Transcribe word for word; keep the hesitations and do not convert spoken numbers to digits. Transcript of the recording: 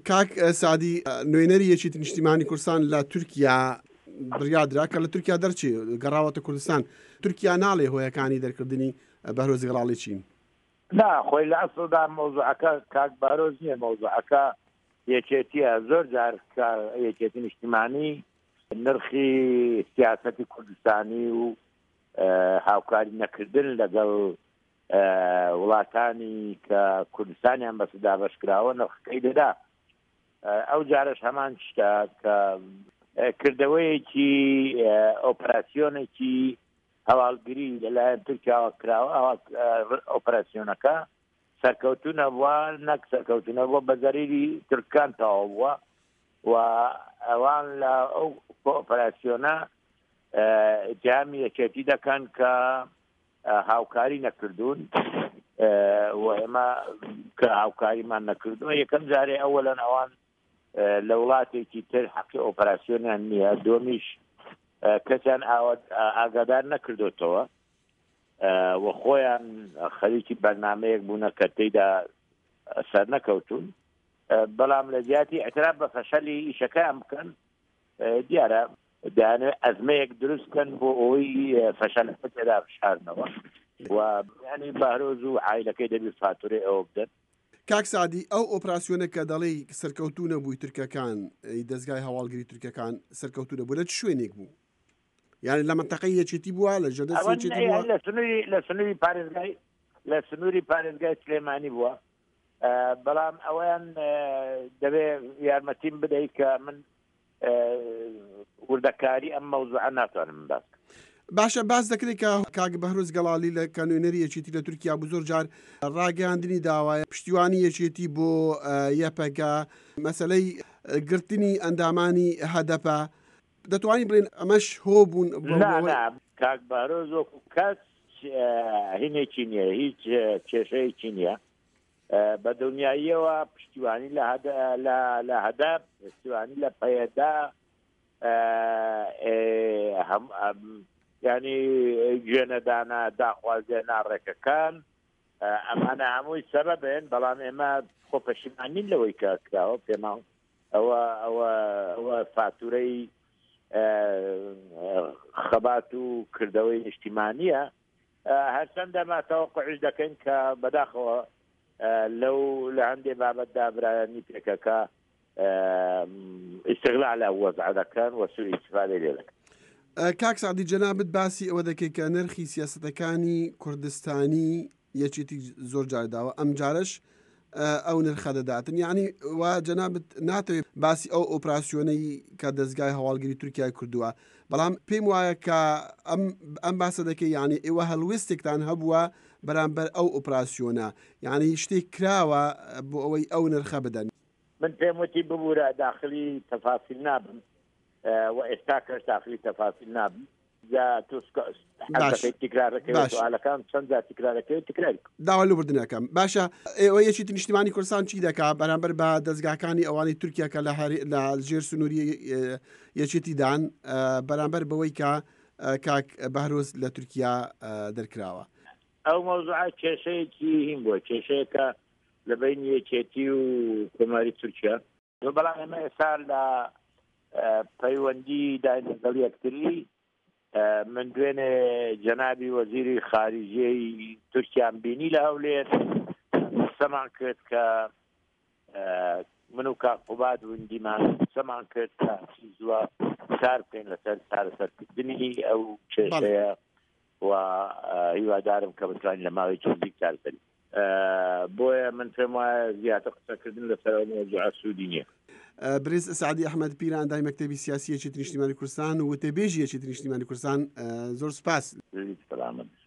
کاک سعدی نوێنەری یەکێتی نیشتیمانی کوردستان لە تورکیا بڕیادرا کە لە تورکیا دەرچێ گەڕاوەتە کوردستان. تورکیا ناڵێ هۆیەکانی دەرکردنی بەهرۆز گەڵاڵی چین. نا خۆی لە ئەسڵدا مۆزوعەکە کاک بارۆز نییە، مۆزوعەکە یەکێتیە. زۆر جار یەکێتی نیشتیمانی نرخی سیاسەتی کوردستانی و هاوکاری نەکردن لەگەڵ وڵاتانی کە کوردستانیان بەسەدا بەشکراوە نرخەکەی دەدا. ئەو جارش هەمان شتە کە کردەوەیەکی ئۆپەراسیۆنێکی هەواڵگری لەلایەن تورکیاوە کراوە. ئۆپەراسیۆنەکە سەرکەوتونە بووە، نەک سەرکەوتونە بووە بە زەریری تورکان تەواو بووە و ئەوان لە ئەو ئۆپەراسیۆنە اتهامی یەکێتی دەکەن کە هاوکاری نەکردوون و ئێمە کە هاوکاریمان نەکردووە. یەکەم جارێ ئەوەلەن ئەوان لە وڵاتێکی تر حەقی ئۆپەراسیۆنیان نییە، دومیش کەسیان ئاگادار نەکردوێتەوە و خۆیان خەریکی بەرنامەیەک بوونە کە تێیدا سەر نەکەوتون. بەڵام لە زیاتی ئەتراف بە فەشەلی ئیشەکەیان بکەن، دیارە دەیانێت ئەزمەیەک دروستکەن بۆ ئەوەی فەشەلەکە تێدا بشارنەوە و ینی بەهرۆز و عایلەکەی دەبێت فاتورەی ئەوە بدەن. کاک سعدی ئەو ئۆپراسیۆنە کە دەڵێ سەرکەوتوونە بووی تورکەکان، دەستگای هەواڵگری تورکەکان سەرکەوتوونە بوو، لە چ شوێنێک بوو؟ یعنی لە منتەقەی یەکێتی بووە، لە ژەدەست یەکێتی بووە؟ لە سنووری لە سنووری پارێزگای لە سنووری پارێزگای سلێمانی بووە. بەڵام ئەویان دەبێت یارمەتیم بدەیت کە من وردەکاری ئەم مەوزوعە ناتوانم باس. باشە، باس دەکرێت کە کاک بەهرۆز گەڵاڵی لە کانوێنەری یەکێتی لە تورکیا بوو زۆر جار ڕاگەیاندنی داوایە پشتیوانی یەکێتی بۆ یەپەکە، مەسەلەی گرتنی ئەندامانی هەدەپە. دەتوانین بڵێن ئەمەش هۆ بوون؟ کاک بەهرۆز وەکو کەس هینێکی نییە، هیچ کێشەیەکی نییە. بە دڵنیاییەوە پشتیوانی لە هەدەپ، پشتیوانی لە پەیەدا، ینی گوێنەدانە داخوازیێنا ڕێکەکان، ئەمانە هەمووی سەبەبن. بەڵام ئێمە خۆ پەشیمانین لەوەی کە کراوە. پێما ئەوە ئەوە فاتورەی خەبات و کردەوەی نیشتیمانیە. هەرچەندە ما تەوەقعش دەکەین کە بەداخەوە لەو لە هەندێک بابەتدا برایانی پێکەکە ئیستیغلال لە وەزع دەکەن و سوء ئیستیفادە لێ دەکەن. کاک سعدی جەنابەت باسی ئەوە دەکەی کە نرخی سیاسەتەکانی کوردستانی یەکێتی زۆر جار داوە، ئەم جارش ئەو نرخە دەداتن. یعنی وا جەنابەت ناتەوێت باسی ئەو ئۆپراسیۆنەی کە دەستگای هەواڵگری تورکیای کردووە، بەڵام پێم وایە کە ئەم باسە دەکەی یعنی ئێوە هەڵوێستێکتان هەبووە بەرامبەر ئەو ئۆپراسیۆنە، یعنی شتێک کراوە بۆ ئەوەی ئەو نرخە بدەن. من پێم وتی ببوورە داخلی تەفاسیل نابن و ئێستا کەش داخلی تەفاسیل نابن. تکرارەکەیەکان چەند تکرارەکەی تکراری داوا لە بردنەکەم. باشە، ئێوە یەکێتی نیشتیمانی کوردستان چی دەکات بەرامبەر بە دەستگاکانی ئەوانی تورکیا کە لە ژێر سنووری یەکێتیدان بەرامبەر بەوەی کە کاک بەهرۆز لە تورکیا دەرکراوە؟ ئەو مەوزوعە کێشەیەکی هین بووە، کێشەیەکە لە بین یەکێتی و کۆماری تورکیا. بەڵام ئێمە ئێستا لە پەیوەندی داین لەگەڵ یەکتری. من دوێنێ جەنابی وەزیری خارجیەی تورکیان بینی لە هەولێر، سەمان کرد کە من و کاک قوباد وندیمان سەمان کرد کە زووە کار بکەین لەسەر چارەسەرکردنی ئەو کێشەیە و هیوادارم کە بتوانین لە ماوەی چەندێک کارکەین. بۆیە من پێم وایە زیاتر قسەکردن لەسەر ئەو مەوزوعە سوودی نییە. برێز سعدی ئەحمەد پیران، دای مەکتەبی سیاسی یەکێتی نیشتیمانی کوردستان و وتەبێژی یەکێتی نیشتیمانی کوردستان، زۆر سوپاس.